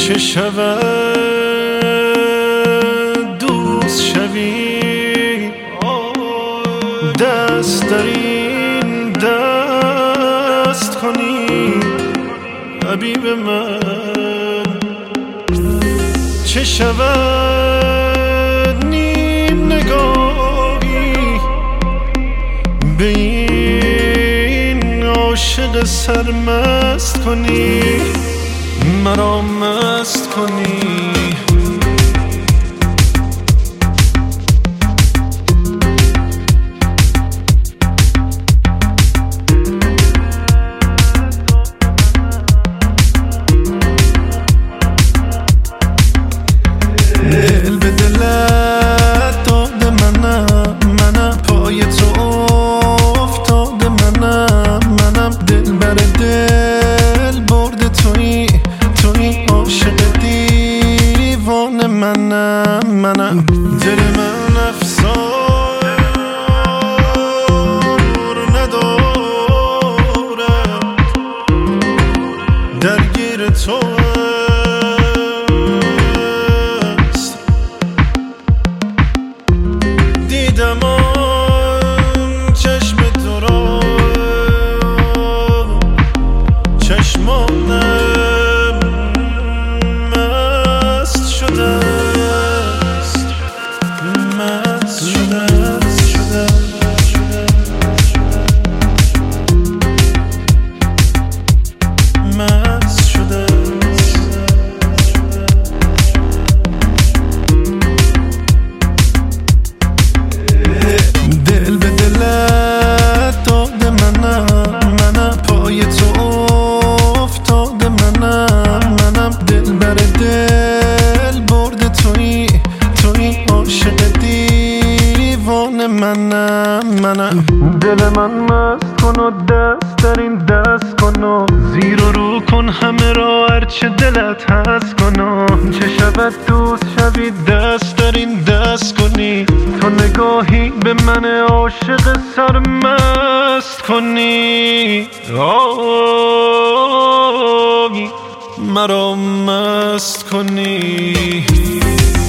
چه شود دوست شوی، دست در این دست کنی حبیب من. چه شود نیم نگاهی به این عاشق سرمست کنی، مرا مست کنی. دل به دلت داده منم پای تو افتاده منم دل بر دل برده توی عاشق دیوانه منم دل من افسار ندارد درگیر تو است. دیدم آن چشم تو را، چشمانم دل به دلت داده منم پای تو افتاده منم دل بر دل برده توی عاشق دیوانه منم دل من مست کن و دست در این دست کن و زیر و رو کن همه را هرچه دلت هست کن و چه شود دوست شوی دست در این دست کنی، تو نگاهی به من عاشق سرمست کنی، مرا مست کنی.